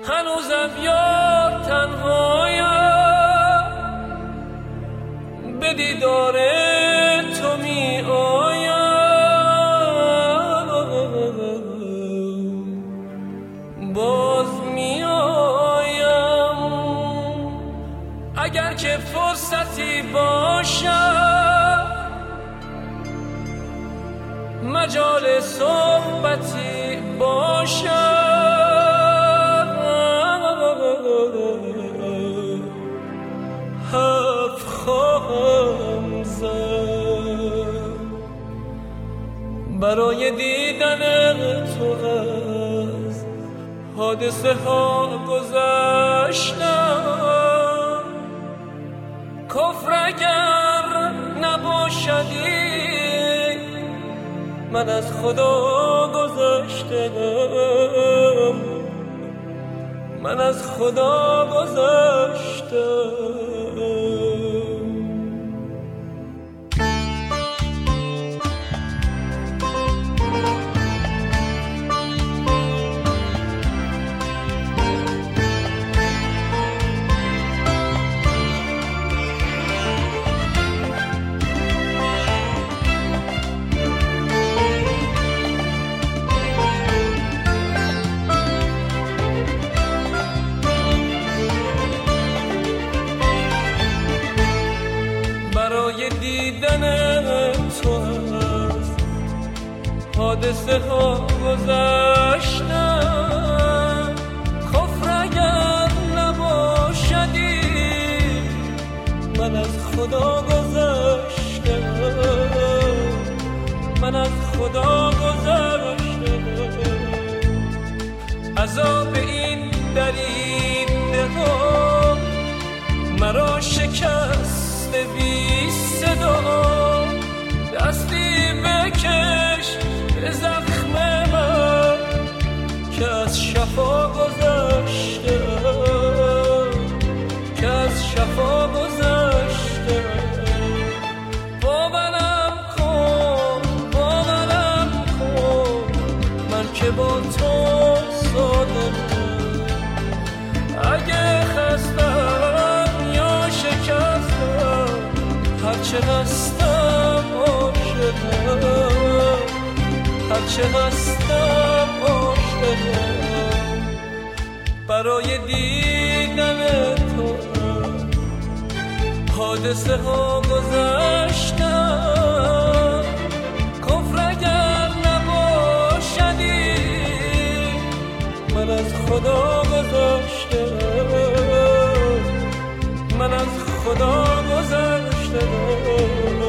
هنوزم یار تنهایم، به دیدار تو می آیم، باز می آیم. اگر که فرصتی باشد، مجال صحبتی باشد، حرف خواهم زد. برای دیدن تو از حادثه ها گذشتم، کفر اگر نباشدی من از خدا گذشتم، من از خدا گذشتم. برای دیدن تو از حادثه ها گذشتم، کفر اگر نباشدی من از خدا گذشتم، من از خدا گذشتم. عذاب این دریده ها مرا شکست بی صدا، دستی بکش به زخم من که از شفا گذشته، که از شفا گذشته. باورم کن، باورم کن، من که با تو صادقم. اگه خستم یا شکستم، هرچه هستم عاشقم، هرچه هستم عاشقم. برای دیدن تو حادثه ها گذشتم، کفر اگر نباشدی من از خدا گذشتم، من از خدا گذشتم.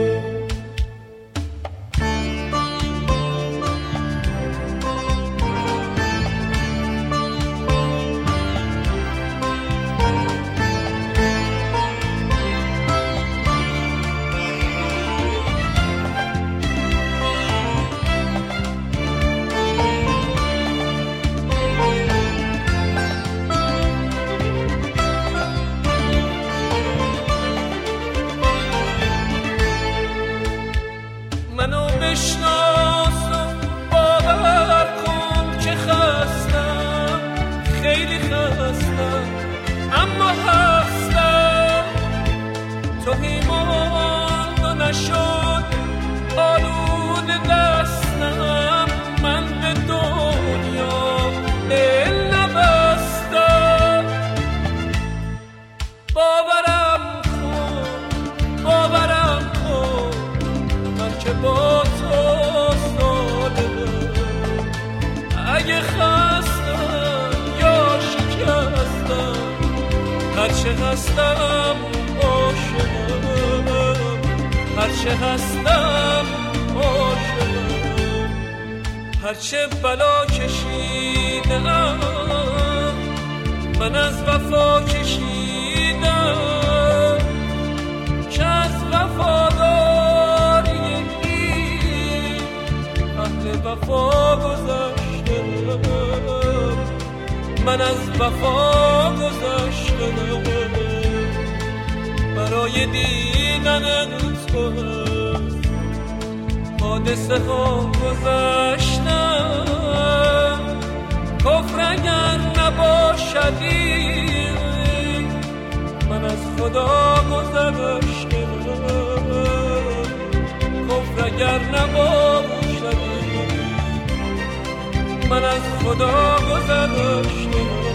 منو بشناس و باور کن که خستم، خیلی خستم، اما هستم. تو ماند و نشد آلود دستم، من به دنیا دل نبستم. باورم کن، باورم کن، من که با تو صادقم. اگه خستم یا شکستم، هرچه هستم عاشقم، هرچه هستم عاشقم. هرچه بلا کشیدم من از وفا کشیدم، که از وفاداری این اهل وفا گذشتم، من از وفا گذشتم. برای دیدن تو حادثه ها گذشتم، کفر اگر نباشد نباشدی من از خدا گذشتم کفر اگر نباشدی من از خدا گذشتم